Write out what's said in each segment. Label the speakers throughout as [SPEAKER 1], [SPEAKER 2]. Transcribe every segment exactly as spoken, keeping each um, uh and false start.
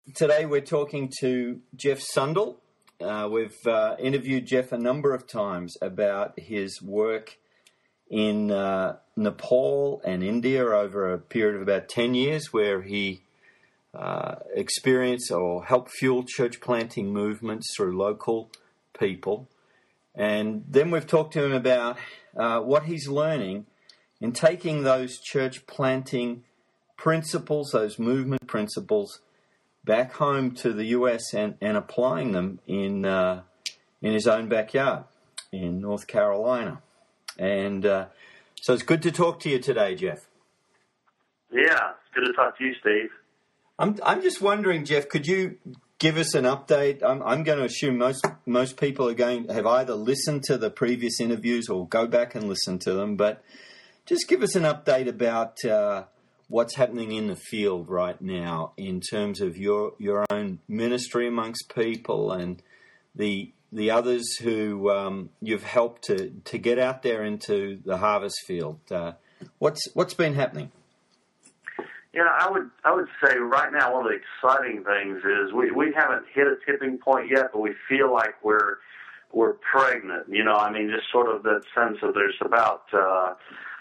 [SPEAKER 1] today we're talking to Jeff Sundell. Uh, we've uh, interviewed Jeff a number of times about his work in uh, Nepal and India over a period of about ten years, where he uh, experienced or helped fuel church planting movements through local people. And then we've talked to him about uh, what he's learning in taking those church planting principles, those movement principles, back home to the U S and, and applying them in uh, in his own backyard in North Carolina. And uh, so it's good to talk to you today, Jeff.
[SPEAKER 2] Yeah, it's good to talk to you, Steve.
[SPEAKER 1] I'm I'm just wondering, Jeff, could you give us an update? I'm I'm going to assume most most people are going have either listened to the previous interviews or go back and listen to them, but just give us an update about uh, what's happening in the field right now in terms of your your own ministry amongst people and the the others who um, you've helped to, to get out there into the harvest field. Uh, what's what's been happening?
[SPEAKER 2] Yeah, I would I would say right now one of the exciting things is we, we haven't hit a tipping point yet, but we feel like we're we're pregnant. You know, I mean, just sort of that sense of there's about uh,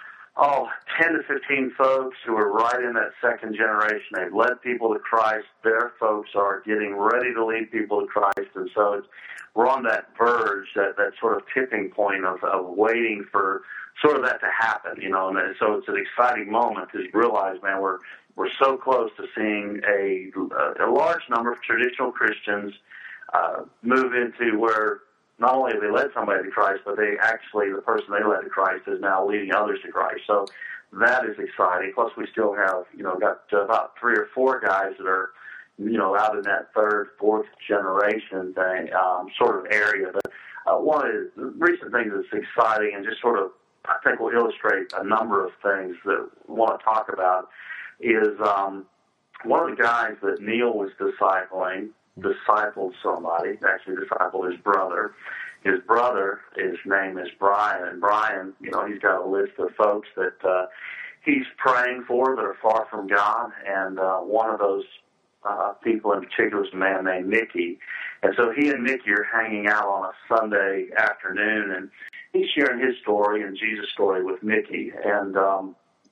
[SPEAKER 2] oh ten to fifteen folks who are right in that second generation. They've led people to Christ. Their folks are getting ready to lead people to Christ, and so it's, we're on that verge, that, that sort of tipping point of, of waiting for sort of that to happen, you know. And so it's an exciting moment to realize, man, we're we're so close to seeing a a large number of traditional Christians uh, move into where not only have they led somebody to Christ, but they actually, the person they led to Christ is now leading others to Christ. So that is exciting. Plus, we still have, you know, got about three or four guys that are, you know, out in that third, fourth generation thing, um, sort of area. But uh, one of the recent things that's exciting and just sort of, I think, will illustrate a number of things that we want to talk about is um, one of the guys that Neil was discipling, discipled somebody, actually discipled his brother. His brother, his name is Brian, and Brian, you know, he's got a list of folks that uh, he's praying for that are far from God, and uh, one of those uh, people in particular is a man named Mickey. And so he and Mickey are hanging out on a Sunday afternoon, and he's sharing his story and Jesus' story with Mickey. And um,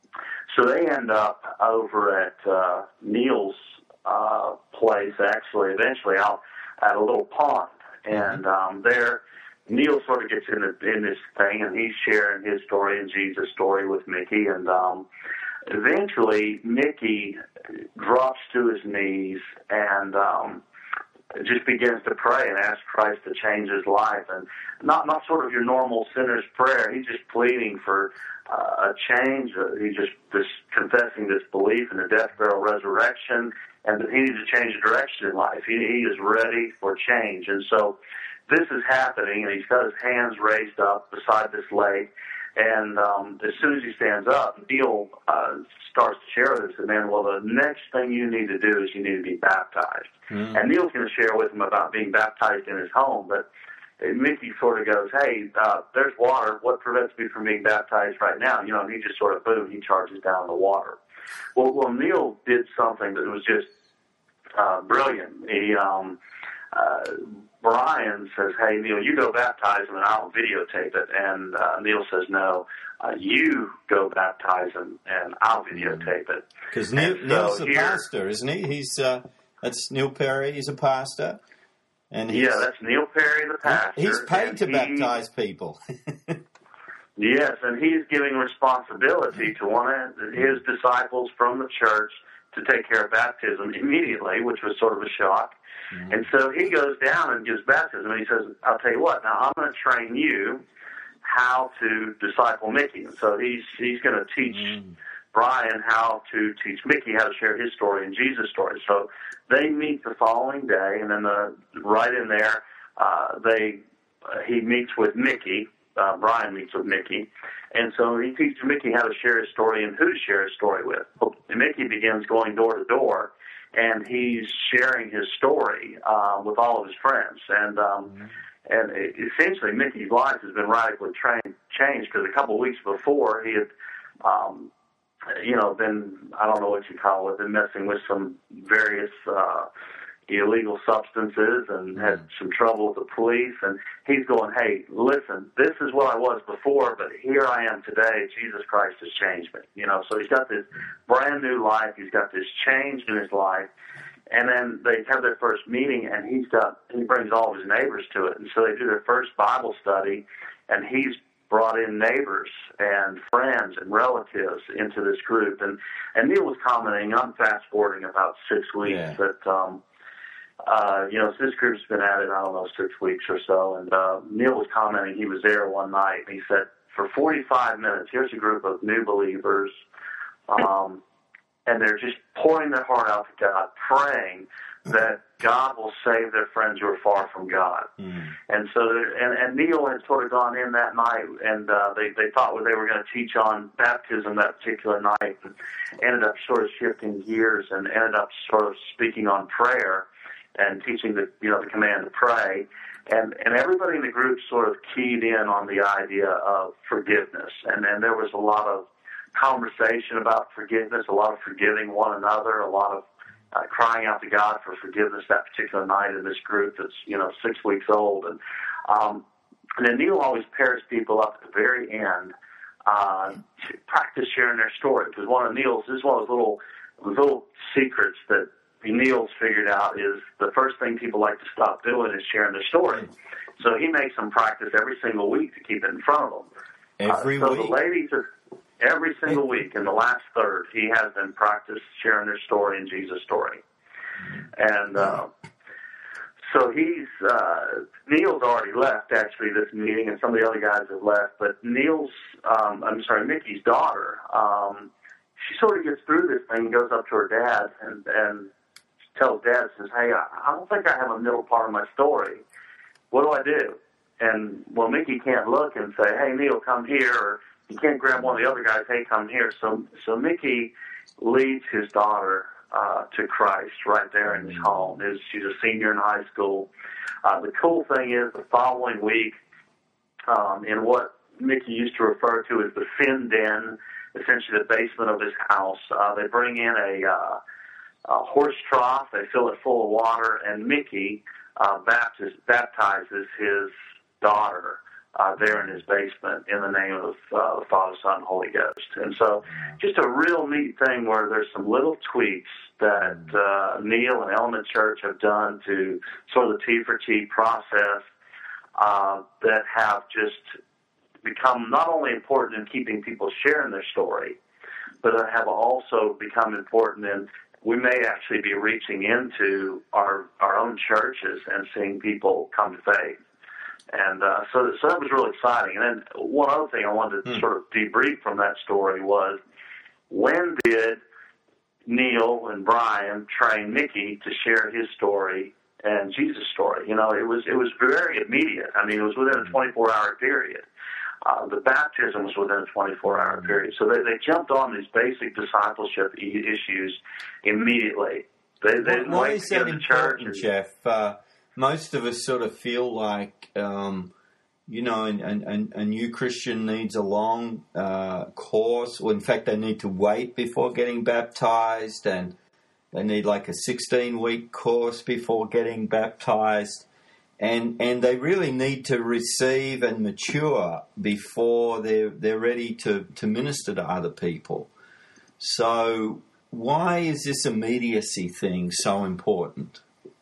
[SPEAKER 2] so they end up over at uh, Neil's uh, place, actually, eventually out at a little pond. And um, there, Neil sort of gets in, the, in this thing, and he's sharing his story and Jesus' story with Mickey. And um, eventually, Mickey drops to his knees and um, just begins to pray and ask Christ to change his life. And not not sort of your normal sinner's prayer. He's just pleading for uh, a change. Uh, he's just, just confessing this belief in the death, burial, resurrection, and that he needs to change the direction in life. He, he is ready for change. And so this is happening, and he's got his hands raised up beside this lake. And um, as soon as he stands up, Neil uh, starts to share with us, and then, well, the next thing you need to do is you need to be baptized. Mm-hmm. And Neil's going to share with him about being baptized in his home, but Mickey sort of goes, hey, uh, there's water. What prevents me from being baptized right now? You know, and he just sort of, boom, he charges down the water. Well, well, Neil did something that was just uh, brilliant. He, um, uh, Brian says, hey, Neil, you go baptize him and I'll videotape it. And uh, Neil says, no, uh, you go baptize him and I'll videotape it.
[SPEAKER 1] Because Neil,
[SPEAKER 2] so
[SPEAKER 1] Neil's a
[SPEAKER 2] here, pastor,
[SPEAKER 1] isn't he? He's uh, that's Neil Perry. He's a pastor. And
[SPEAKER 2] yeah, that's Neil Perry, the pastor.
[SPEAKER 1] He's paid to
[SPEAKER 2] he,
[SPEAKER 1] baptize people.
[SPEAKER 2] Yes, and he's giving responsibility to one of his disciples from the church to take care of baptism immediately, which was sort of a shock. Mm-hmm. And so he goes down and gives baptism, and he says, I'll tell you what, now I'm going to train you how to disciple Mickey. And so he's he's going to teach mm-hmm. Brian how to teach Mickey how to share his story and Jesus' story. So they meet the following day, and then the, right in there, uh, they uh, he meets with Mickey. Uh, Brian meets with Mickey, and so he teaches Mickey how to share his story and who to share his story with. And Mickey begins going door to door, and he's sharing his story uh, with all of his friends. And um, mm-hmm. and it, essentially, Mickey's life has been radically trained, changed because a couple of weeks before he had, um, you know, been, I don't know what you call it, been messing with some various uh, illegal substances and had some trouble with the police. And he's going, hey, listen, this is what I was before, but here I am today. Jesus Christ has changed me. You know, so he's got this brand new life. He's got this change in his life. And then they have their first meeting, and he's got he brings all of his neighbors to it. And so they do their first Bible study, and he's brought in neighbors and friends and relatives into this group. And, and Neil was commenting, I'm fast-forwarding about six weeks,
[SPEAKER 1] Yeah.
[SPEAKER 2] that, um, uh, you know, this group's been at it, I don't know, six weeks or so. And uh, Neil was commenting, he was there one night, and he said, for forty-five minutes, here's a group of new believers, um, and they're just pouring their heart out to God, praying that God will save their friends who are far from God. Mm. And so, and, and Neil had sort of gone in that night, and uh, they, they thought what they were going to teach on baptism that particular night, and ended up sort of shifting gears and ended up sort of speaking on prayer and teaching the, you know, the command to pray. And, and everybody in the group sort of keyed in on the idea of forgiveness. And, and there was a lot of conversation about forgiveness, a lot of forgiving one another, a lot of uh, crying out to God for forgiveness that particular night in this group that's, you know, six weeks old. And, um, and then Neil always pairs people up at the very end uh, to practice sharing their story. Because one of Neil's, this is one of those little, little secrets that Neil's figured out is the first thing people like to stop doing is sharing their story. So he makes them practice every single week to keep it in front of them.
[SPEAKER 1] Every
[SPEAKER 2] uh, so
[SPEAKER 1] week?
[SPEAKER 2] The ladies are... Every single week in the last third, he has them practice sharing their story and Jesus' story. And uh, so he's, uh, Neil's already left, actually, this meeting, and some of the other guys have left. But Neil's, um, I'm sorry, Mickey's daughter, um, she sort of gets through this thing and goes up to her dad and, and tells dad, says, hey, I, I don't think I have a middle part of my story. What do I do? And, well, Mickey can't look and say, hey, Neil, come here, or he can't grab one of the other guys, hey, come here. So so Mickey leads his daughter uh, to Christ right there in his home. Is She's a senior in high school. Uh, the cool thing is the following week, um, in what Mickey used to refer to as the fin den, essentially the basement of his house, uh, they bring in a, uh, a horse trough, they fill it full of water, and Mickey uh, baptiz- baptizes his daughter Uh, there in his basement in the name of uh, the Father, Son, and Holy Ghost. And so just a real neat thing where there's some little tweaks that uh, Neil and Element Church have done to sort of the T for T process uh, that have just become not only important in keeping people sharing their story, but have also become important in we may actually be reaching into our, our own churches and seeing people come to faith. And uh, so, so that was really exciting. And then one other thing I wanted to hmm. sort of debrief from that story was, when did Neil and Brian train Mickey to share his story and Jesus' story? You know, it was it was very immediate. I mean, it was within a twenty-four hour period. Uh, the baptism was within a twenty-four hour period. So they, they jumped on these basic discipleship e- issues immediately. They, they didn't
[SPEAKER 1] Why
[SPEAKER 2] wait
[SPEAKER 1] is
[SPEAKER 2] to get
[SPEAKER 1] that
[SPEAKER 2] to church.
[SPEAKER 1] important, Jeff? Uh, most of us sort of feel like, um, you know, and, and, a new Christian needs a long uh, course. Well, in fact, they need to wait before getting baptized, and they need like a sixteen-week course before getting baptized. And and they really need to receive and mature before they're, they're ready to, to minister to other people. So why is this immediacy thing so important?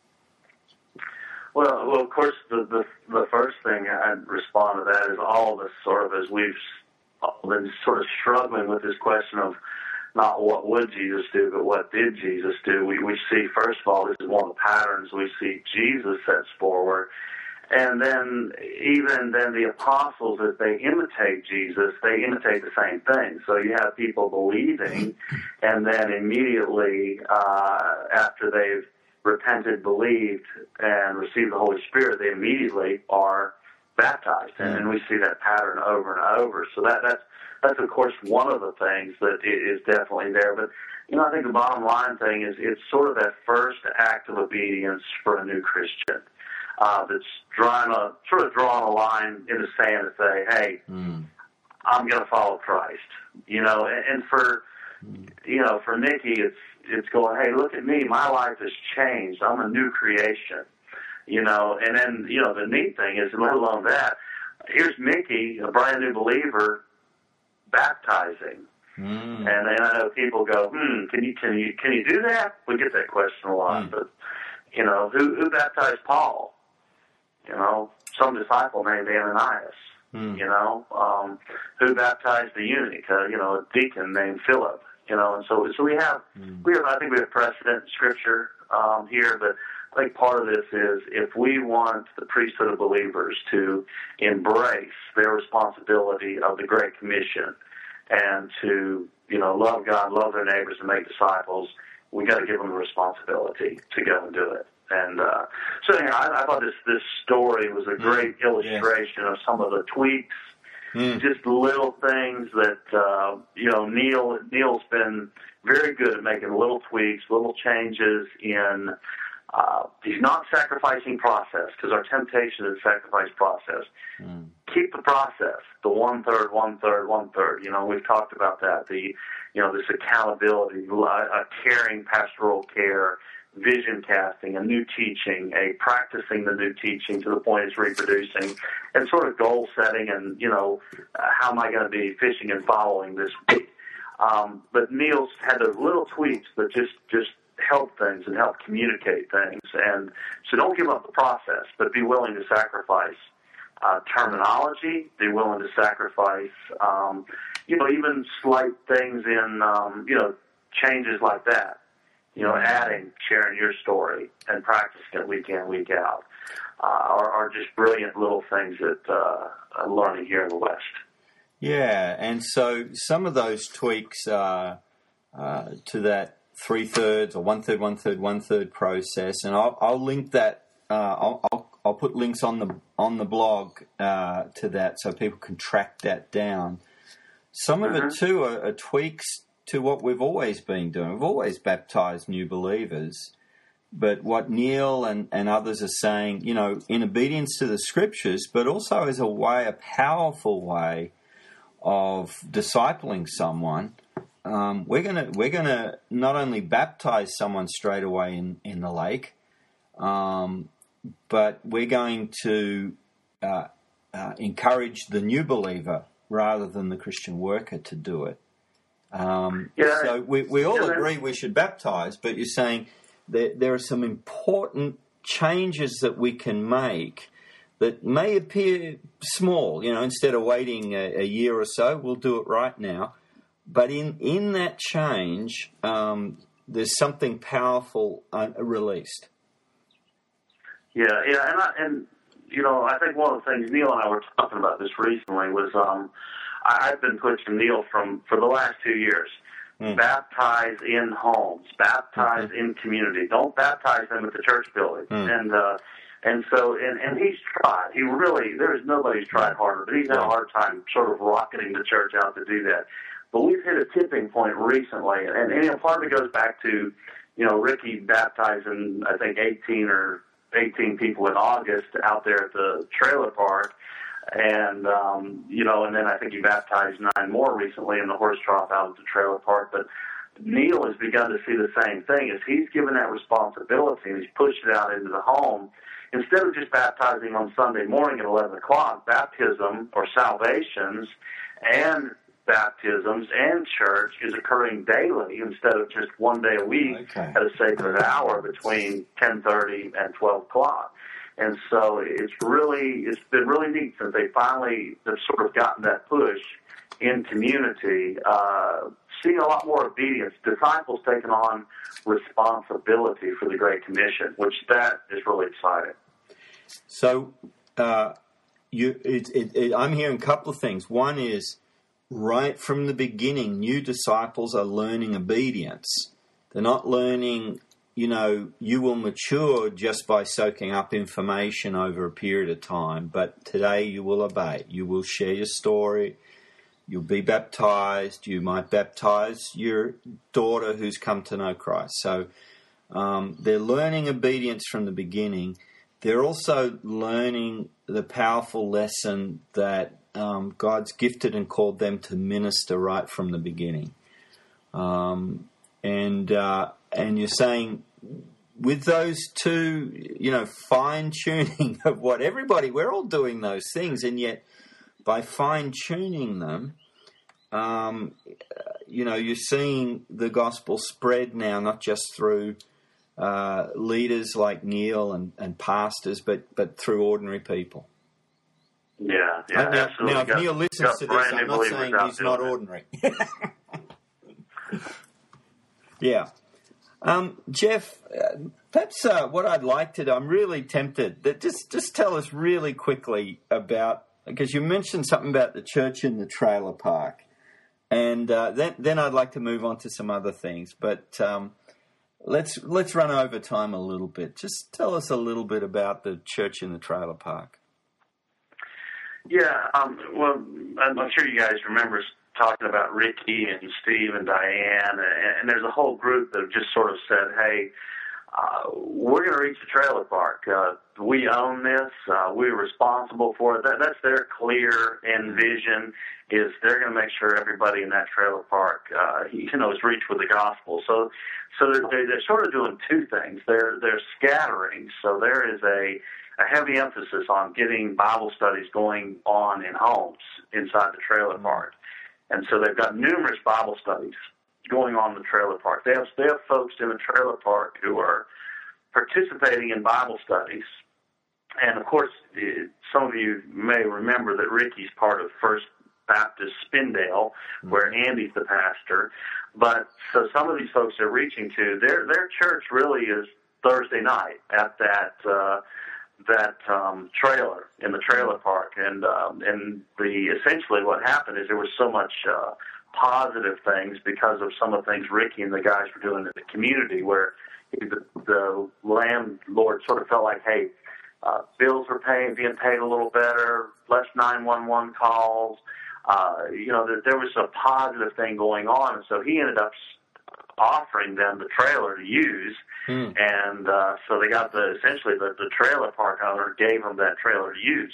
[SPEAKER 2] Well, well, of course, the, the the first thing I'd respond to that is all of us sort of, as we've been sort of struggling with this question of not what would Jesus do, but what did Jesus do. We we see, first of all, this is one of the patterns we see Jesus sets forward. And then even then the apostles, as they imitate Jesus, they imitate the same thing. So you have people believing, and then immediately uh, after they've repented, believed, and received the Holy Spirit, they immediately are baptized. And, and we see that pattern over and over. So that that's, that's, of course, one of the things that is definitely there. But, you know, I think the bottom line thing is it's sort of that first act of obedience for a new Christian. Uh, that's drawing a, sort of drawing a line in the sand to say, hey, mm. I'm going to follow Christ. You know, and, and for, mm. you know, for Nikki, it's, it's going, hey, look at me, my life has changed. I'm a new creation, you know. And then, you know, the neat thing is, let alone that, here's Mickey, a brand new believer, baptizing. Mm. And then I know people go, hmm, can you can you can you do that? We get that question a lot. Mm. But you know, who who baptized Paul? You know, some disciple named Ananias. Mm. You know, um, who baptized the eunuch? Uh, you know, a deacon named Philip. You know, and so so we have mm. we have I think we have precedent in Scripture um, here, but I think part of this is if we want the priesthood of believers to embrace their responsibility of the Great Commission and to, you know, love God, love their neighbors, and make disciples, we got to give them the responsibility to go and do it. And uh, so, anyhow, I, I thought this this story was a great mm, illustration yes. of some of the tweaks, mm. just little things that uh, you know. Neil Neil's been very good at making little tweaks, little changes in. Uh, he's not sacrificing process, because our temptation is sacrifice process. Mm. Keep the process, the one third, one third, one third. You know, we've talked about that. The, you know, this accountability, a caring pastoral care, vision casting, a new teaching, a practicing the new teaching to the point it's reproducing, and sort of goal setting, and you know, uh, how am I going to be fishing and following this week? Um, but Neil's had those little tweaks that just just. help things and help communicate things. And so don't give up the process, but be willing to sacrifice uh, terminology, be willing to sacrifice, um, you know, even slight things in, um, you know, changes like that. You know, adding, sharing your story and practicing it week in, week out uh, are, are just brilliant little things that uh, I'm learning here in the West.
[SPEAKER 1] Yeah, and so some of those tweaks uh, uh, to that three-thirds or one-third, one-third, one-third process, and I'll, I'll link that, uh, I'll, I'll, I'll put links on the on the blog uh, to that so people can track that down. Some of mm-hmm. it, too, are, are tweaks to what we've always been doing. We've always baptized new believers, but what Neil and, and others are saying, you know, in obedience to the Scriptures, but also as a way, a powerful way of discipling someone. Um, we're gonna we're gonna not only baptize someone straight away in, in the lake, um, but we're going to uh, uh, encourage the new believer rather than the Christian worker to do it. Um, yeah. So we we all yeah. agree we should baptize, but you're saying that there are some important changes that we can make that may appear small. You know, instead of waiting a, a year or so, we'll do it right now. But in, in that change, um, there's something powerful uh, released.
[SPEAKER 2] Yeah, yeah, and I, and you know, I think one of the things Neil and I were talking about this recently was um, I, I've been pushing Neil from for the last two years. Mm. Baptize in homes, baptize mm-hmm. in community. Don't baptize them at the church building. Mm. And uh, and so and, and he's tried. He really there is nobody who's tried harder, but he's had a hard time sort of rocketing the church out to do that. But we've hit a tipping point recently, and, and you know, part of it goes back to, you know, Ricky baptizing, I think, eighteen or eighteen people in August out there at the trailer park, and, um, you know, and then I think he baptized nine more recently in the horse trough out at the trailer park. But Neil has begun to see the same thing, as he's given that responsibility and he's pushed it out into the home. Instead of just baptizing on Sunday morning at eleven o'clock, baptism or salvations and baptisms and church is occurring daily instead of just one day a week okay. at a sacred hour between ten thirty and twelve o'clock. And so it's really, it's been really neat since they finally have sort of gotten that push in community, uh, seeing a lot more obedience, disciples taking on responsibility for the Great Commission, which that is really exciting.
[SPEAKER 1] So uh, you, it, it, it, I'm hearing a couple of things. One is, right from the beginning, new disciples are learning obedience. They're not learning, you know, you will mature just by soaking up information over a period of time, but today you will obey. You will share your story. You'll be baptized. You might baptize your daughter who's come to know Christ. So um, they're learning obedience from the beginning. They're also learning the powerful lesson that Um, God's gifted and called them to minister right from the beginning. Um, and uh, and you're saying with those two, you know, fine tuning of what everybody, we're all doing those things, and yet by fine tuning them, um, you know, you're seeing the gospel spread now, not just through uh, leaders like Neil and, and pastors, but but through ordinary people.
[SPEAKER 2] Yeah, yeah,
[SPEAKER 1] now,
[SPEAKER 2] absolutely.
[SPEAKER 1] Now, if
[SPEAKER 2] got,
[SPEAKER 1] Neil listens to this, I'm not saying he's not
[SPEAKER 2] it.
[SPEAKER 1] ordinary. Yeah. Um, Jeff, uh, perhaps uh, what I'd like to do, I'm really tempted, that just, just tell us really quickly about, because you mentioned something about the church in the trailer park, and uh, then then I'd like to move on to some other things, but um, let's let's run over time a little bit. Just tell us a little bit about the church in the trailer park.
[SPEAKER 2] Yeah, um, well, I'm sure you guys remember talking about Ricky and Steve and Diane, and, and there's a whole group that have just sort of said, hey, uh, we're going to reach the trailer park. Uh, we own this. Uh, we're responsible for it. That, that's their clear end vision, is they're going to make sure everybody in that trailer park, uh, you know, is reached with the gospel. So, so they're, they're sort of doing two things. They're, they're scattering. So there is a, a heavy emphasis on getting Bible studies going on in homes inside the trailer park. And so they've got numerous Bible studies going on in the trailer park. They have, they have folks in the trailer park who are participating in Bible studies. And, of course, some of you may remember that Ricky's part of First Baptist Spindale, where Andy's the pastor. But so some of these folks they're reaching to, their their church really is Thursday night at that uh, that um, trailer in the trailer park, and um, and the essentially what happened is there was so much uh, positive things because of some of the things Ricky and the guys were doing in the community, where the, the landlord sort of felt like, hey, uh, bills were paying, being paid a little better, less nine one one calls. Uh, you know, there, there was a positive thing going on, and so he ended up offering them the trailer to use, hmm. and uh, so they got the essentially the, the trailer park owner gave them that trailer to use.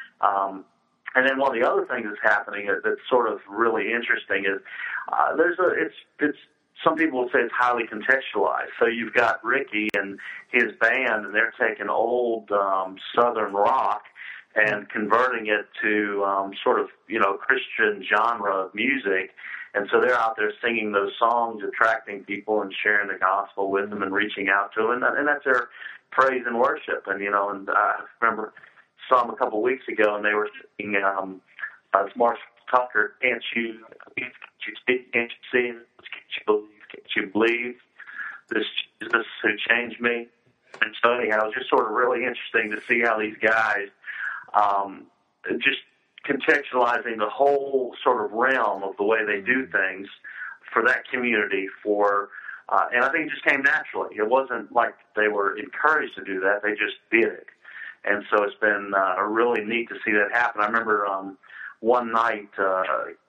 [SPEAKER 2] Um, and then one of the other things that's happening that's sort of really interesting is uh, there's a it's it's some people will say it's highly contextualized. So you've got Ricky and his band, and they're taking old um, Southern rock and converting it to um, sort of, you know, Christian genre of music. And so they're out there singing those songs, attracting people and sharing the gospel with them and reaching out to them. And, that, and that's their praise and worship. And, you know, and I remember saw them a couple of weeks ago, and they were singing, um, uh, Marshall Tucker, Can't You, can't you speak, can't you see, can't you believe, can't you believe this Jesus who changed me? And so anyhow, it was just sort of really interesting to see how these guys um, just contextualizing the whole sort of realm of the way they do things for that community. For uh, and I think it just came naturally. It wasn't like they were encouraged to do that; they just did it. And so it's been uh, really neat to see that happen. I remember um, one night uh,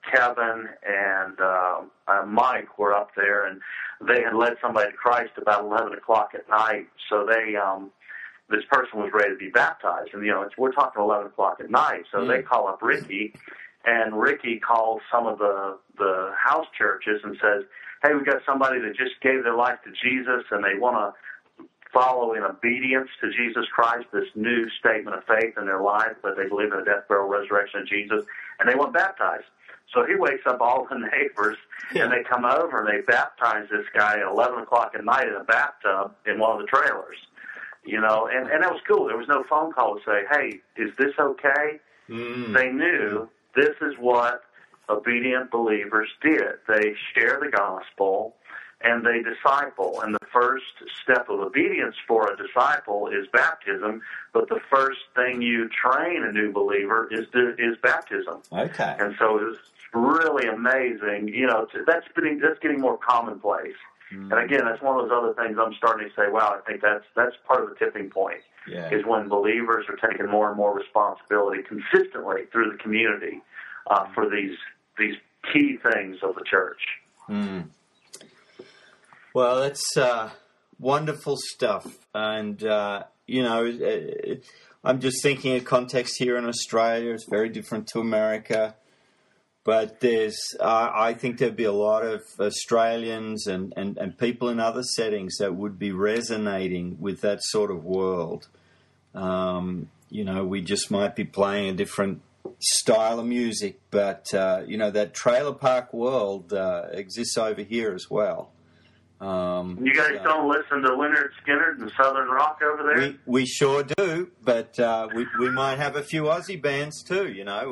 [SPEAKER 2] Kevin and uh, uh, Mike were up there, and they had led somebody to Christ about eleven o'clock at night. So they. Um, This person was ready to be baptized, and you know it's, we're talking eleven o'clock at night. So mm. they call up Ricky, and Ricky calls some of the the house churches and says, "Hey, we've got somebody that just gave their life to Jesus, and they want to follow in obedience to Jesus Christ, this new statement of faith in their life, that they believe in the death, burial, resurrection of Jesus, and they want baptized." So he wakes up all the neighbors, yeah. and they come over and they baptize this guy at eleven o'clock at night in a bathtub in one of the trailers. You know, and, and that was cool. There was no phone call to say, hey, is this okay? Mm. They knew this is what obedient believers did. They share the gospel, and they disciple. And the first step of obedience for a disciple is baptism, but the first thing you train a new believer is to, is baptism.
[SPEAKER 1] Okay.
[SPEAKER 2] And so it's really amazing. You know, that's getting, that's getting more commonplace. Mm. And again, that's one of those other things I'm starting to say, wow, I think that's that's part of the tipping point, yeah. is when believers are taking more and more responsibility consistently through the community uh, for these these key things of the church.
[SPEAKER 1] Mm. Well, that's uh, wonderful stuff. And, uh, you know, I'm just thinking of context here in Australia. It's very different to America. But there's, uh, I think there'd be a lot of Australians and, and, and people in other settings that would be resonating with that sort of world. Um, you know, we just might be playing a different style of music, but, uh, you know, that trailer park world uh, exists over here as well. Um,
[SPEAKER 2] you guys uh, don't listen to Lynyrd Skynyrd and Southern Rock over there?
[SPEAKER 1] We, we sure do, but uh, we, we might have a few Aussie bands too, you know.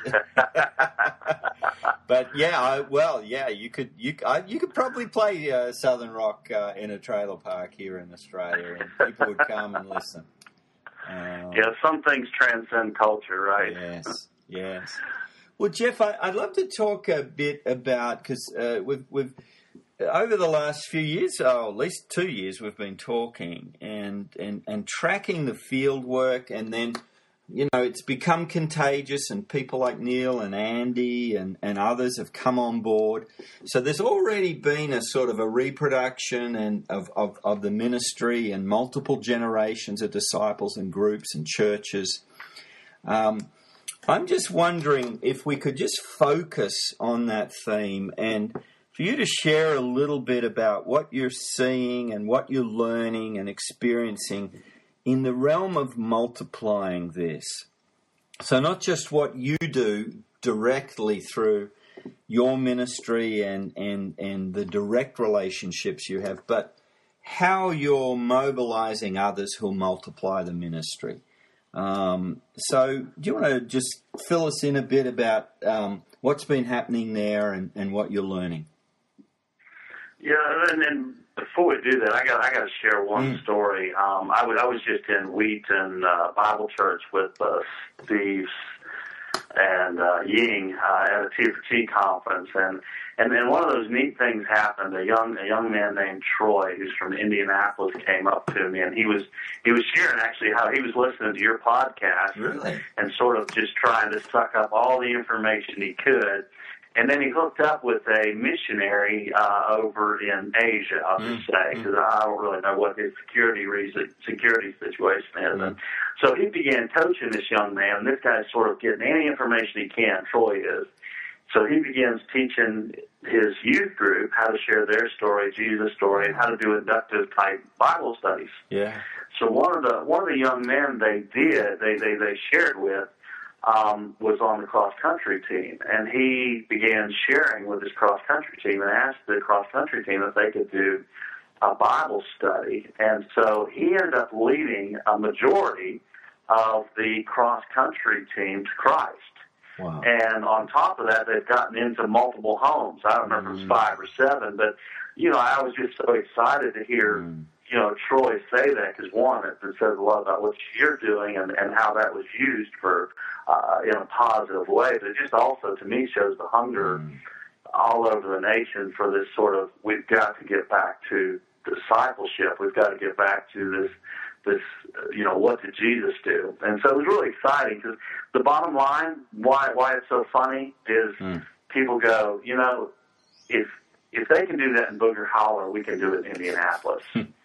[SPEAKER 1] But yeah, I, well, yeah, you could you I, you could probably play uh, Southern Rock uh, in a trailer park here in Australia, and people would come and listen. Um,
[SPEAKER 2] yeah, some things transcend culture, right?
[SPEAKER 1] Yes, yes. Well, Jeff, I, I'd love to talk a bit about, because uh, we've we've. Over the last few years, oh, at least two years, we've been talking and, and, and tracking the field work, and then, you know, it's become contagious, and people like Neil and Andy and, and others have come on board. So there's already been a sort of a reproduction and of, of, of the ministry and multiple generations of disciples and groups and churches. Um, I'm just wondering if we could just focus on that theme, and for you to share a little bit about what you're seeing and what you're learning and experiencing in the realm of multiplying this. So not just what you do directly through your ministry and, and, and the direct relationships you have, but how you're mobilizing others who'll multiply the ministry. Um, so do you want to just fill us in a bit about um, what's been happening there and, and what you're learning?
[SPEAKER 2] Yeah, and then before we do that, I got I got to share one mm. story. Um, I was I was just in Wheaton uh, Bible Church with uh, Steve and uh, Ying uh, at a T for T conference, and and then one of those neat things happened. A young a young man named Troy, who's from Indianapolis, came up to me, and he was he was sharing actually how he was listening to your podcast,
[SPEAKER 1] really?
[SPEAKER 2] and, and sort of just trying to suck up all the information he could. And then he hooked up with a missionary uh, over in Asia, I'll just mm, say, because mm. I don't really know what his security reason, security situation is. Mm. And so he began coaching this young man, and this guy's sort of getting any information he can, Troy is. So he begins teaching his youth group how to share their story, Jesus' story, and how to do inductive type Bible studies.
[SPEAKER 1] Yeah.
[SPEAKER 2] So one of the one of the young men they did, they they, they shared with, Um, was on the cross-country team, and he began sharing with his cross-country team and asked the cross-country team if they could do a Bible study. And so he ended up leading a majority of the cross-country team to Christ.
[SPEAKER 1] Wow.
[SPEAKER 2] And on top of that, they've gotten into multiple homes. I don't remember if it was five or seven, but, you know, I was just so excited to hear mm. you know, Troy say that, because one, it says a lot about what you're doing and, and how that was used for uh, in a positive way. But it just also, to me, shows the hunger mm. all over the nation for this sort of, we've got to get back to discipleship. We've got to get back to this, this you know, what did Jesus do? And so it was really exciting, because the bottom line, why why it's so funny, is mm. people go, you know, if if they can do that in Booger Holler, we can do it in Indianapolis.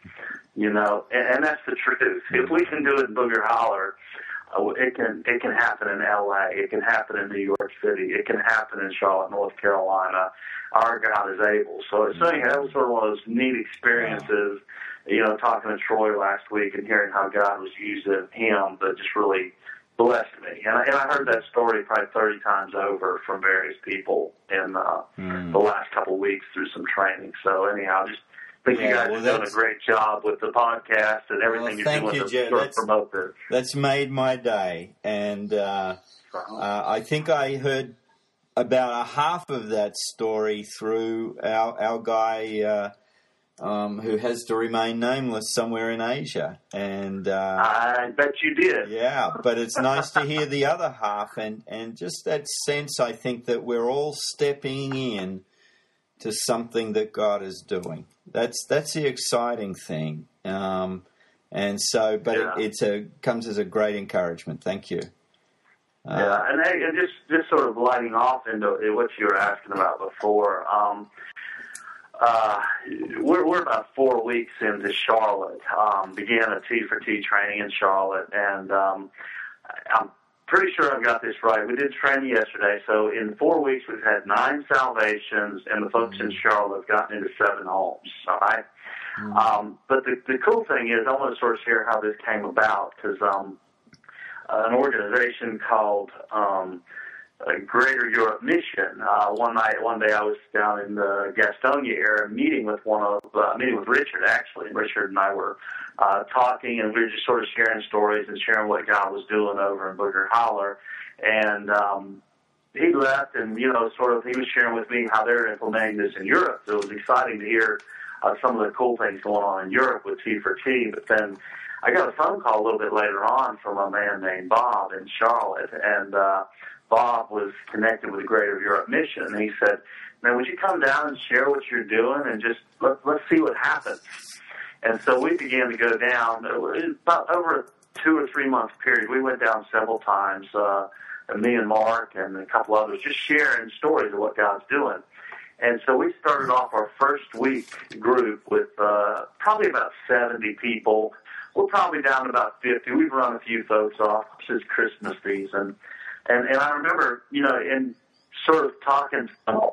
[SPEAKER 2] You know, and, and that's the truth. If we can do it in Booger Holler, uh, it can it can happen in L A, it can happen in New York City, it can happen in Charlotte, North Carolina. Our God is able. So, so yeah, that was sort of one of those neat experiences. You know, talking to Troy last week and hearing how God was using him, that just really blessed me. And I, and I heard that story probably thirty times over from various people in uh, mm. the last couple of weeks through some training. So anyhow, just think yeah, you guys well, are doing a great job with the podcast and everything well, you're doing
[SPEAKER 1] you,
[SPEAKER 2] to
[SPEAKER 1] Jeff.
[SPEAKER 2] sort of promote this.
[SPEAKER 1] That's made my day. And uh, uh-huh. uh, I think I heard about a half of that story through our, our guy uh, um, who has to remain nameless somewhere in Asia. And uh,
[SPEAKER 2] I bet you did.
[SPEAKER 1] Yeah, but it's nice to hear the other half, and, and just that sense, I think, that we're all stepping in to something that God is doing. That's that's the exciting thing. Um, and so, but yeah. it it's a comes as a great encouragement. Thank you. Uh,
[SPEAKER 2] yeah, and, hey, and just, just sort of lighting off into what you were asking about before, um, uh, we're, we're about four weeks into Charlotte. Um, began a T for T training in Charlotte, and um, I'm pretty sure I've got this right. We did training yesterday, so in four weeks we've had nine salvations, and the folks mm-hmm. in Charlotte have gotten into seven homes. All right. Mm-hmm. Um, but the, the cool thing is, I want to sort of share how this came about, because um, an organization called um, Greater Europe Mission. Uh, one night, one day, I was down in the Gastonia area meeting with one of uh, meeting with Richard actually. And Richard and I were uh, talking, and we were just sort of sharing stories and sharing what God was doing over in Booger Holler. And um, he left, and you know, sort of, he was sharing with me how they're implementing this in Europe. So it was exciting to hear uh, some of the cool things going on in Europe with T for T. But then I got a phone call a little bit later on from a man named Bob in Charlotte, and uh, Bob was connected with the Greater Europe Mission, and he said, man, would you come down and share what you're doing and just let, let's see what happens. And so we began to go down. About over a two or three month period, we went down several times, uh, and me and Mark and a couple others, just sharing stories of what God's doing. And so we started off our first week group with uh, probably about seventy people. We're probably down to about fifty. We've run a few folks off since Christmas season. And, and I remember, you know, in sort of talking, sort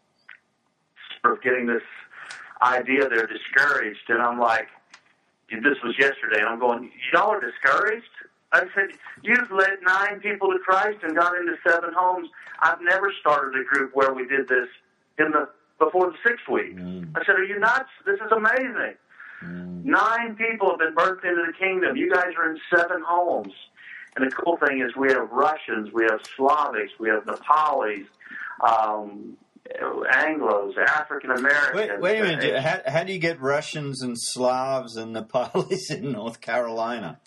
[SPEAKER 2] of getting this idea they're discouraged, and I'm like, this was yesterday, and I'm going, y'all are discouraged? I said, you've led nine people to Christ and got into seven homes. I've never started a group where we did this in the before the sixth week. Mm. I said, are you nuts? This is amazing. Mm. Nine people have been birthed into the kingdom. You guys are in seven homes. And the cool thing is we have Russians, we have Slavics, we have Nepalis, um, Anglos, African Americans.
[SPEAKER 1] Wait, wait a minute. How, how do you get Russians and Slavs and Nepalis in North Carolina?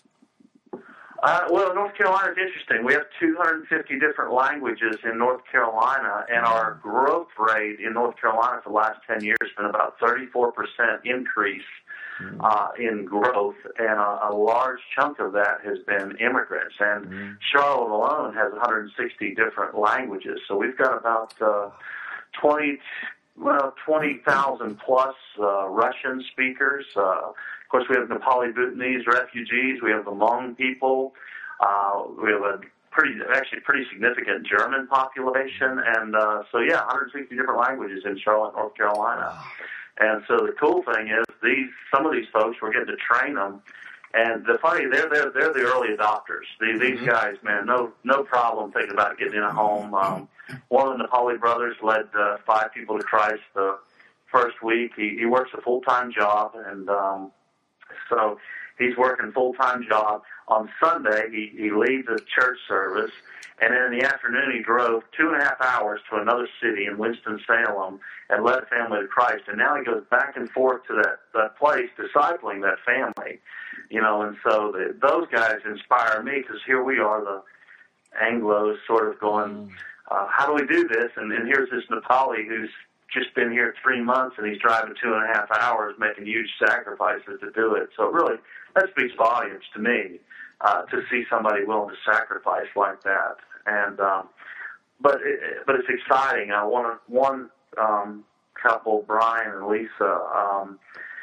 [SPEAKER 2] Uh, well, North Carolina is interesting. We have two hundred fifty different languages in North Carolina, and our growth rate in North Carolina for the last ten years has been about thirty-four percent increase uh, in growth, and a, a large chunk of that has been immigrants. And mm-hmm. Charlotte alone has one hundred sixty different languages, so we've got about uh, twenty, well, twenty thousand plus uh, Russian speakers. Uh, Of course, we have Nepali Bhutanese refugees. We have the Hmong people. Uh, we have a pretty, actually pretty significant German population. And uh, so, yeah, one hundred sixty different languages in Charlotte, North Carolina. And so the cool thing is these some of these folks, we're getting to train them. And the funny, they're they're they're the early adopters. These, these guys, man, no no problem thinking about getting in a home. Um, one of the Nepali brothers led uh, five people to Christ the first week. He, he works a full-time job, and um, so he's working full-time job. On Sunday, he, he leads a church service, and then in the afternoon he drove two and a half hours to another city in Winston-Salem and led a family to Christ. And now he goes back and forth to that, that place, discipling that family. You know, and so the, those guys inspire me, because here we are, the Anglos, sort of going, uh, how do we do this? And, and here's this Nepali who's just been here three months, and he's driving two and a half hours, making huge sacrifices to do it. So really, that speaks volumes to me, uh, to see somebody willing to sacrifice like that. And um, but it, but it's exciting. Uh, one one um, couple, Brian and Lisa, um,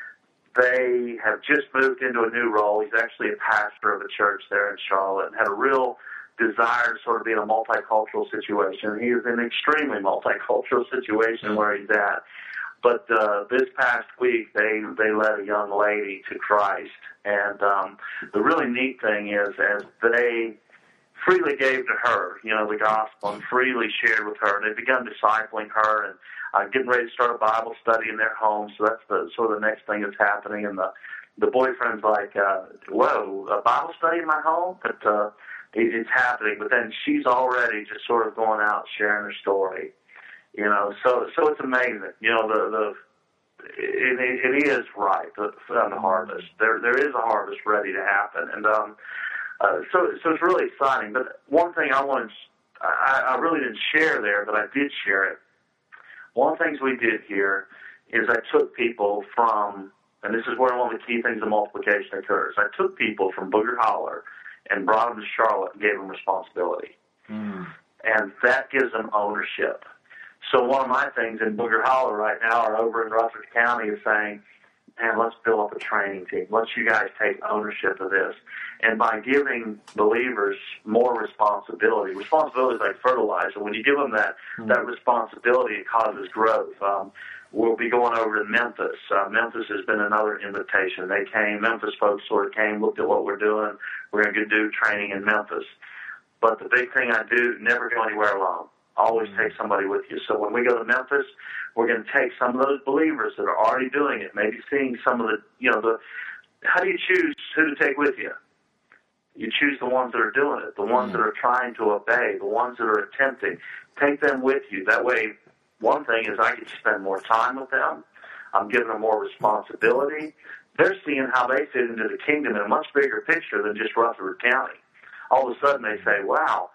[SPEAKER 2] they have just moved into a new role. He's actually a pastor of a church there in Charlotte, and had a real desire to sort of be in a multicultural situation. He is in an extremely multicultural situation where he's at. But uh, this past week, they they led a young lady to Christ. And um, the really neat thing is, as they freely gave to her, you know, the gospel, and freely shared with her, and they've begun discipling her and uh, getting ready to start a Bible study in their home. So that's the sort of the next thing that's happening. And the, the boyfriend's like, uh, whoa, a Bible study in my home? But uh, it, it's happening. But then she's already just sort of going out sharing her story. You know, so so it's amazing. You know, the the it, it is ripe on the harvest. There there is a harvest ready to happen, and um, uh, so so it's really exciting. But one thing I wanted, I, I really didn't share there, but I did share it. One of the things we did here is I took people from, and this is where one of the key things of multiplication occurs. I took people from Booger Holler and brought them to Charlotte and gave them responsibility, mm. and that gives them ownership. So one of my things in Booger Holler right now, or over in Rutherford County, is saying, man, let's build up a training team. Let's you guys take ownership of this. And by giving believers more responsibility, responsibility is like fertilizer. When you give them that, mm-hmm. that responsibility, it causes growth. Um, we'll be going over to Memphis. Uh, Memphis has been another invitation. They came, Memphis folks sort of came, looked at what we're doing. We're going to do training in Memphis. But the big thing I do, never go anywhere alone. Always take somebody with you. So when we go to Memphis, we're going to take some of those believers that are already doing it, maybe seeing some of the, you know, the, how do you choose who to take with you? You choose the ones that are doing it, the ones that are trying to obey, the ones that are attempting. Take them with you. That way, one thing is I get to spend more time with them. I'm giving them more responsibility. They're seeing how they fit into the kingdom in a much bigger picture than just Rutherford County. All of a sudden they say, wow,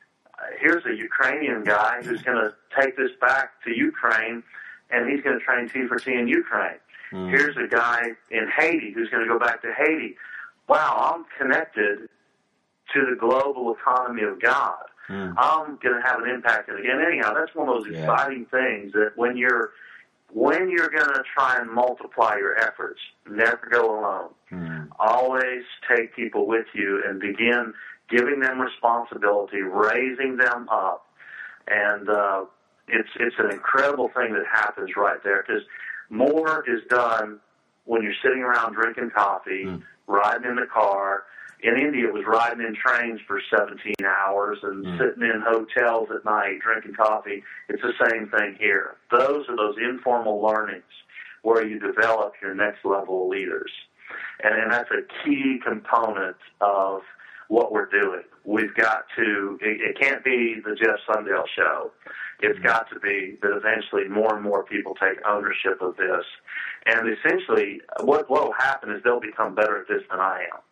[SPEAKER 2] here's a Ukrainian guy who's going to take this back to Ukraine, and he's going to train T for T in Ukraine. Mm. Here's a guy in Haiti who's going to go back to Haiti. Wow, I'm connected to the global economy of God. Mm. I'm going to have an impact. And again, anyhow, that's one of those yeah. exciting things that when you're when you're going to try and multiply your efforts, never go alone. Mm. Always take people with you and begin giving them responsibility, raising them up. And uh, it's it's an incredible thing that happens right there, because more is done when you're sitting around drinking coffee, mm. riding in the car. In India, it was riding in trains for seventeen hours and mm. sitting in hotels at night drinking coffee. It's the same thing here. Those are those informal learnings where you develop your next level of leaders. And, and that's a key component of what we're doing. We've got to, it, it can't be the Jeff Sundell show. It's got to be that eventually more and more people take ownership of this. And essentially, what will happen is they'll become better at this than I am.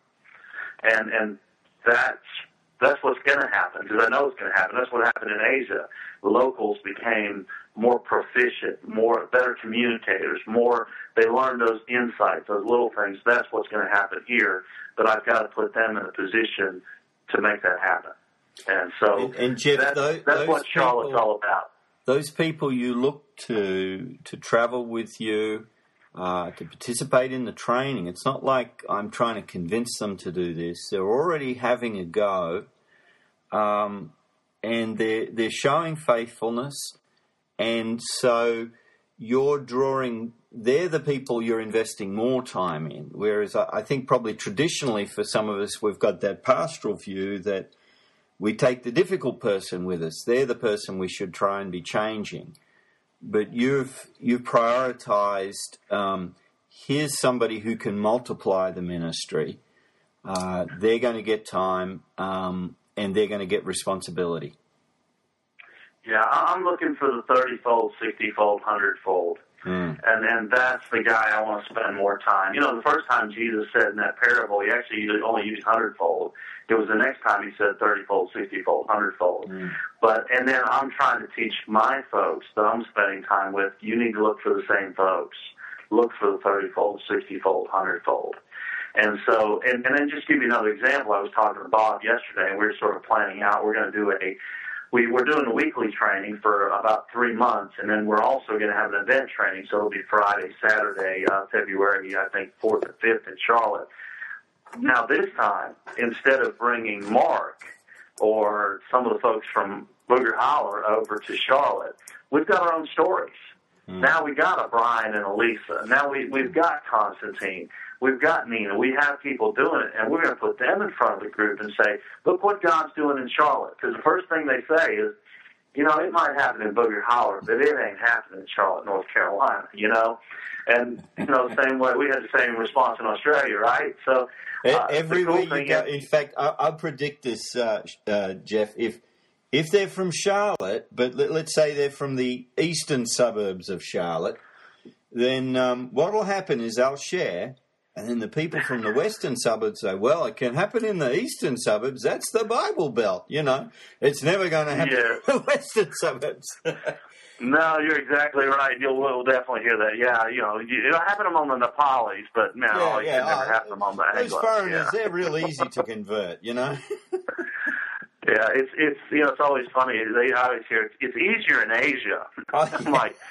[SPEAKER 2] And and that's that's what's going to happen, because I know it's going to happen. That's what happened in Asia. The locals became more proficient, more better communicators, more, they learned those insights, those little things. That's what's going to happen here, but I've got to put them in a position to make that happen. And so
[SPEAKER 1] and, and Jeff,
[SPEAKER 2] that's,
[SPEAKER 1] those,
[SPEAKER 2] that's
[SPEAKER 1] those
[SPEAKER 2] what Charlotte's
[SPEAKER 1] people,
[SPEAKER 2] all about.
[SPEAKER 1] Those people you look to to travel with you, Uh, to participate in the training. It's not like I'm trying to convince them to do this. They're already having a go, um, and they're, they're showing faithfulness, and so you're drawing, they're the people you're investing more time in, whereas I, I think probably traditionally for some of us we've got that pastoral view that we take the difficult person with us. They're the person we should try and be changing. But you've you've prioritized. Um, here's somebody who can multiply the ministry. Uh, they're going to get time, um, and they're going to get responsibility.
[SPEAKER 2] Yeah, I'm looking for the thirty-fold, sixty-fold, one hundred-fold. Mm. And and that's the guy I want to spend more time. You know, the first time Jesus said in that parable, he actually only used hundredfold. It was the next time he said thirty-fold, sixty-fold, hundredfold. Mm. But and then I'm trying to teach my folks that I'm spending time with, you need to look for the same folks. Look for the thirty-fold, sixty-fold, hundredfold. And so, and, and then just give you another example. I was talking to Bob yesterday, and we were sort of planning out, we're going to do a We, we're doing a weekly training for about three months, and then we're also going to have an event training, so it'll be Friday, Saturday, uh, February, I think, fourth and fifth in Charlotte. Now, this time, instead of bringing Mark or some of the folks from Booger Holler over to Charlotte, we've got our own stories. Mm. Now we got a Brian and a Lisa. Now we, we've got Constantine. We've got Nina. We have people doing it, and we're going to put them in front of the group and say, look what God's doing in Charlotte. Because the first thing they say is, you know, it might happen in Booger Holler, but it ain't happening in Charlotte, North Carolina, you know. And, you know, the same way, we had the same response in Australia, right? So uh,
[SPEAKER 1] everywhere
[SPEAKER 2] cool
[SPEAKER 1] you go, is, in fact, I, I predict this, uh, uh, Jeff, if if they're from Charlotte, but let, let's say they're from the eastern suburbs of Charlotte, then um, what will happen is they'll share. And then the people from the western suburbs say, well, it can happen in the eastern suburbs. That's the Bible Belt, you know. It's never going to happen
[SPEAKER 2] yeah.
[SPEAKER 1] in the western suburbs.
[SPEAKER 2] No, you're exactly right. You'll we'll definitely hear that. Yeah, you know, it'll happen among the Nepalis, but no,
[SPEAKER 1] yeah,
[SPEAKER 2] it
[SPEAKER 1] yeah.
[SPEAKER 2] can never
[SPEAKER 1] oh,
[SPEAKER 2] happen among the Anglos.
[SPEAKER 1] Those foreigners,
[SPEAKER 2] yeah.
[SPEAKER 1] they're real easy to convert, you know.
[SPEAKER 2] Yeah, it's, it's you know, it's always funny. They always hear, it's easier in Asia.
[SPEAKER 1] Oh, yeah.
[SPEAKER 2] I'm like,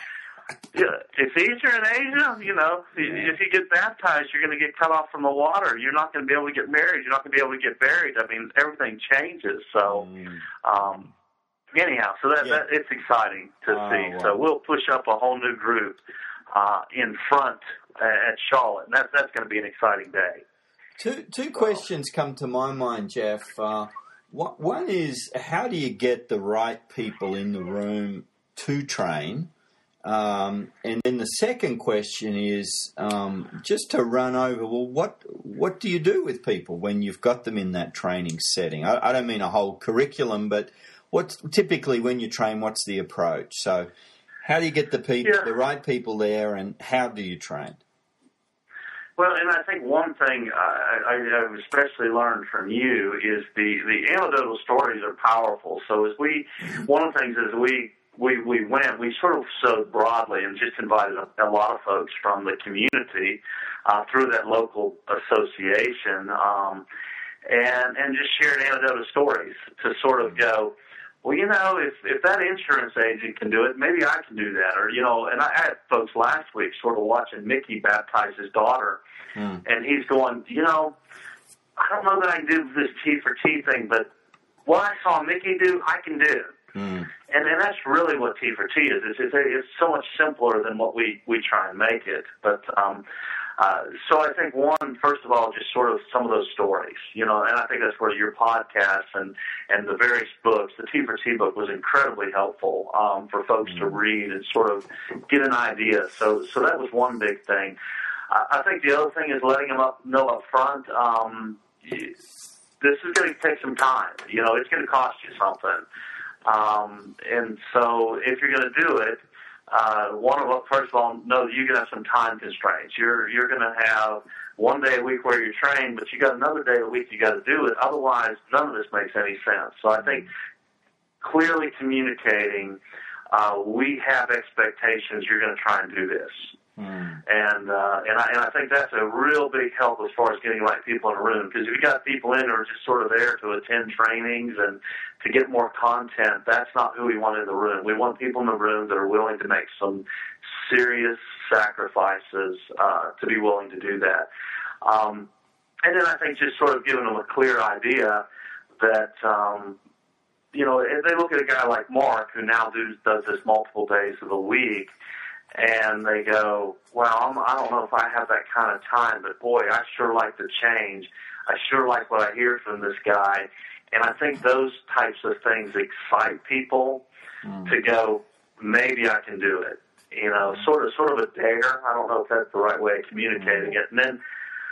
[SPEAKER 2] Yeah, it's easier in Asia. You know, if you get baptized, you're going to get cut off from the water. You're not going to be able to get married. You're not going to be able to get buried. I mean, everything changes. So, um, anyhow, so that, yeah. that it's exciting to oh, see. Wow. So we'll push up a whole new group uh, in front at Charlotte, and that, that's going to be an exciting day.
[SPEAKER 1] Two two questions come to my mind, Jeff. Uh, one is, how do you get the right people in the room to train? Um, and then the second question is um, just to run over, well, what what do you do with people when you've got them in that training setting? I, I don't mean a whole curriculum, but what's typically when you train, what's the approach? So how do you get the people, yeah. the right people there, and how do you train?
[SPEAKER 2] Well, and I think one thing I, I've especially learned from you is the, the anecdotal stories are powerful. So as we, one of the things is we, we, we went, we sort of sowed broadly and just invited a, a lot of folks from the community uh, through that local association um, and, and just shared anecdotal stories to sort of go, well, you know, if, if that insurance agent can do it, maybe I can do that. Or, you know, and I had folks last week sort of watching Mickey baptize his daughter, mm. and he's going, you know, I don't know that I can do this T for T thing, but what I saw Mickey do, I can do. Mm. And, and that's really what T for T is. It's, it's, it's so much simpler than what we, we try and make it. But um, uh, so I think, one, first of all, just sort of some of those stories, you know, and I think that's where your podcast and, and the various books, the T for T book was incredibly helpful um, for folks mm. to read and sort of get an idea. So so that was one big thing. I, I think the other thing is letting them up, know up front, um, this is going to take some time. You know, it's going to cost you something. Um, and so if you're going to do it, uh, one of them, first of all, know that you're going to have some time constraints. You're, you're going to have one day a week where you're trained, but you got another day a week you got to do it. Otherwise, none of this makes any sense. So I think clearly communicating, uh, we have expectations. You're going to try and do this. Mm. And uh, and I and I think that's a real big help as far as getting the right people in a room. Because if you got people in who are just sort of there to attend trainings and to get more content, that's not who we want in the room. We want people in the room that are willing to make some serious sacrifices uh, to be willing to do that. Um, and then I think just sort of giving them a clear idea that, um, you know, if they look at a guy like Mark who now do, does this multiple days of the week, and they go, well, I'm, I don't know if I have that kind of time, but boy, I sure like the change. I sure like what I hear from this guy. And I think those types of things excite people mm. to go, maybe I can do it. You know, sort of sort of a dare. I don't know if that's the right way of communicating it. And then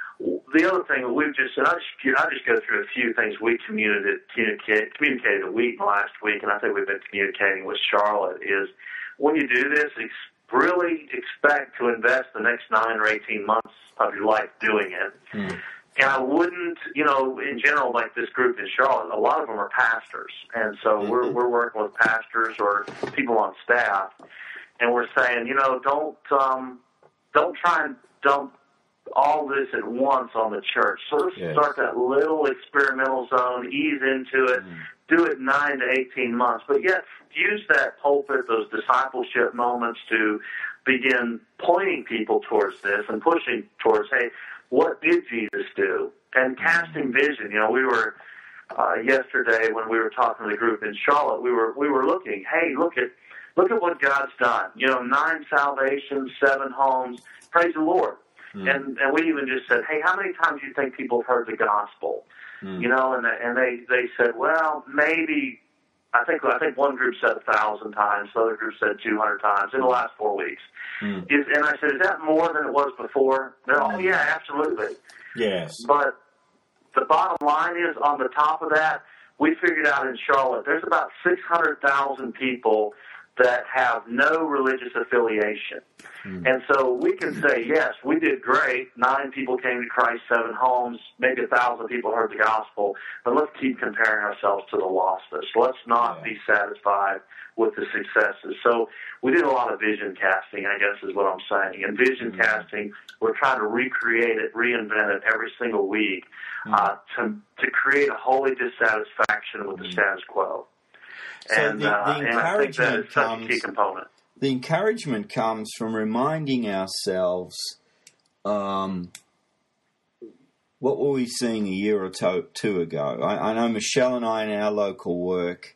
[SPEAKER 2] the other thing that we've just, and I just, I just go through a few things we communicated, communicated, communicated a week last week, and I think we've been communicating with Charlotte, is when you do this, really expect to invest the next nine or eighteen months of your life doing it. Mm. And I wouldn't, you know, in general, like this group in Charlotte, a lot of them are pastors. And so mm-hmm. we're we're working with pastors or people on staff, and we're saying, you know, don't um, don't try and dump all this at once on the church. Sort of yes. start that little experimental zone, ease into it, mm. do it nine to eighteen months, but yet use that pulpit, those discipleship moments to begin pointing people towards this and pushing towards, hey, what did Jesus do? And casting vision. You know, we were uh, yesterday when we were talking to the group in Charlotte, we were we were looking, hey, look at look at what God's done. You know, nine salvations, seven homes. Praise the Lord. Mm. And and we even just said, hey, how many times do you think people have heard the gospel? Mm. You know, and and they they said, well, maybe. I think I think one group said a thousand times, the other group said two hundred times in the last four weeks. Mm. Is, and I said, is that more than it was before? They're, oh, yeah, absolutely.
[SPEAKER 1] Yes.
[SPEAKER 2] But the bottom line is, on the top of that, we figured out in Charlotte, there's about six hundred thousand people that have no religious affiliation. Mm. And so we can say, yes, we did great. Nine people came to Christ, seven homes, maybe a thousand people heard the gospel. But let's keep comparing ourselves to the lostest. Let's not yeah. be satisfied with the successes. So we did a lot of vision casting, I guess is what I'm saying. And vision mm. casting, we're trying to recreate it, reinvent it every single week mm. uh, to, to create a holy dissatisfaction with mm. the status quo.
[SPEAKER 1] So
[SPEAKER 2] and,
[SPEAKER 1] the, the
[SPEAKER 2] uh, and I think that is such a key component.
[SPEAKER 1] the encouragement comes from reminding ourselves, um, what were we seeing a year or two, two ago? I, I know Michelle and I in our local work,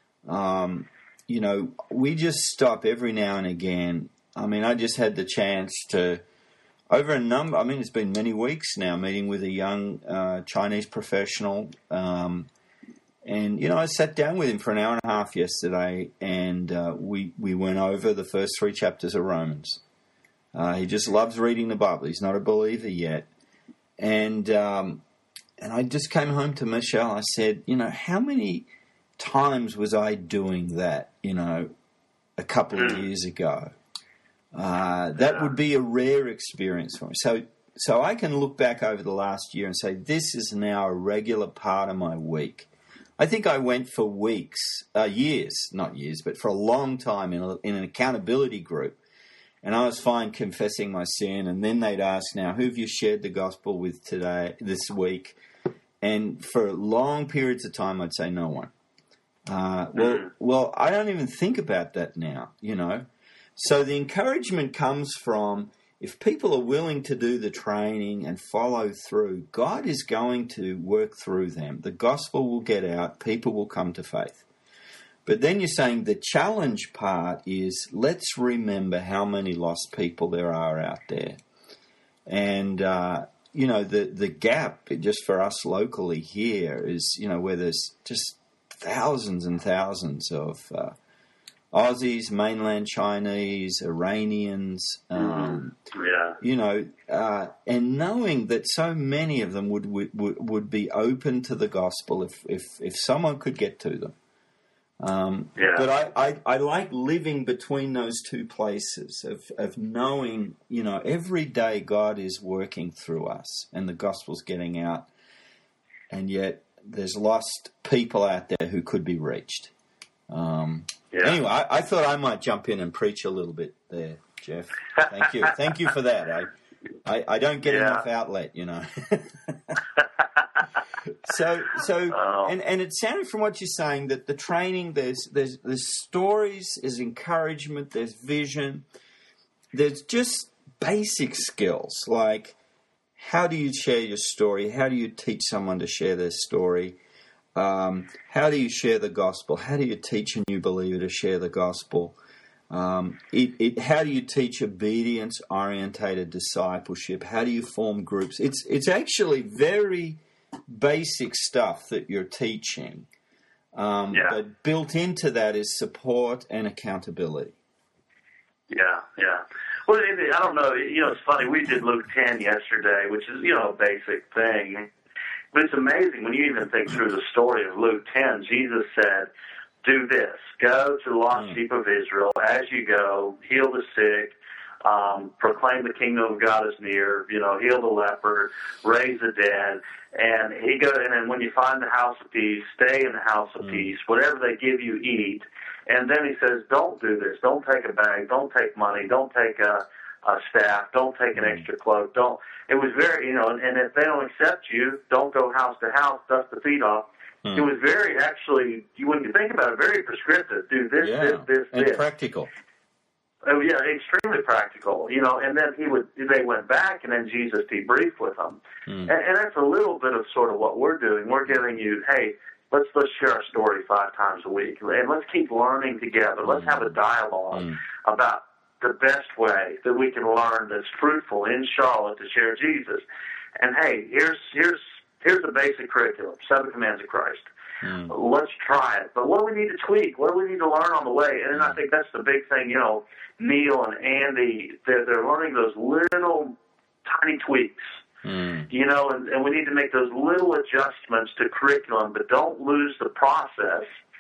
[SPEAKER 1] um, you know, we just stop every now and again. I mean, I just had the chance to, over a number, I mean, it's been many weeks now, meeting with a young uh, Chinese professional. Um, and, you know, I sat down with him for an hour and a half yesterday, and uh, we, we went over the first three chapters of Romans. Uh, he just loves reading the Bible. He's not a believer yet. And um, and I just came home to Michelle. I said, you know, how many times was I doing that, you know, a couple of years ago? Uh, that would be a rare experience for me. So so I can look back over the last year and say, this is now a regular part of my week. I think I went for weeks, uh, years, not years, but for a long time in, a, in an accountability group. And I was fine confessing my sin, and then they'd ask, now, who have you shared the gospel with today, this week? And for long periods of time, I'd say no one. Uh, well, well, I don't even think about that now, you know. So the encouragement comes from, if people are willing to do the training and follow through, God is going to work through them. The gospel will get out. People will come to faith. But then you're saying the challenge part is, let's remember how many lost people there are out there. And, uh, you know, the, the gap just for us locally here is, you know, where there's just thousands and thousands of uh, Aussies, mainland Chinese, Iranians, um,
[SPEAKER 2] yeah.
[SPEAKER 1] you know, uh, and knowing that so many of them would, would, would be open to the gospel if, if, if someone could get to them. Um,
[SPEAKER 2] yeah.
[SPEAKER 1] But I, I, I like living between those two places of, of knowing, you know, every day God is working through us and the gospel's getting out, and yet there's lost people out there who could be reached. Um, yeah. Anyway, I, I thought I might jump in and preach a little bit there, Jeff. Thank you. Thank you for that. I, I, I don't get yeah. enough outlet, you know. So, so,
[SPEAKER 2] oh.
[SPEAKER 1] and, and it sounded from what you're saying that the training, there's, there's, there's stories, there's encouragement, there's vision, there's just basic skills like how do you share your story, how do you teach someone to share their story, um, how do you share the gospel, how do you teach a new believer to share the gospel, um, it, it, how do you teach obedience-orientated discipleship, how do you form groups? It's, it's actually very basic stuff that you're teaching, um,
[SPEAKER 2] yeah.
[SPEAKER 1] but built into that is support and accountability.
[SPEAKER 2] Yeah, yeah. Well, I don't know. You know, it's funny. We did Luke ten yesterday, which is, you know, a basic thing. But it's amazing when you even think through the story of Luke ten. Jesus said, do this. Go to the lost sheep of Israel. As you go, heal the sick, um, proclaim the kingdom of God is near, you know, heal the leper, raise the dead. And he go, and then when you find the house of peace, stay in the house of mm. peace. Whatever they give you, eat. And then he says, don't do this. Don't take a bag. Don't take money. Don't take a, a staff. Don't take an
[SPEAKER 1] mm.
[SPEAKER 2] extra cloak. Don't. It was very, you know, and, and if they don't accept you, don't go house to house, dust the feet off. Mm. It was very, actually, when you think about it, very prescriptive. Do this,
[SPEAKER 1] yeah.
[SPEAKER 2] this, this,
[SPEAKER 1] and
[SPEAKER 2] this.
[SPEAKER 1] practical.
[SPEAKER 2] Oh yeah, extremely practical, you know. And then he would, they went back, and then Jesus debriefed with them, mm. and, and that's a little bit of sort of what we're doing. We're giving you, hey, let's let's share our story five times a week, and let's keep learning together. Let's mm. have a dialogue mm. about the best way that we can learn that's fruitful in Charlotte to share Jesus. And hey, here's here's here's the basic curriculum: seven commands of Christ. Mm. Let's try it. But what do we need to tweak? What do we need to learn on the way? And I think that's the big thing. You know, Neil and Andy, they're, they're learning those little tiny tweaks. Mm. You know, and, and we need to make those little adjustments to curriculum, but don't lose the process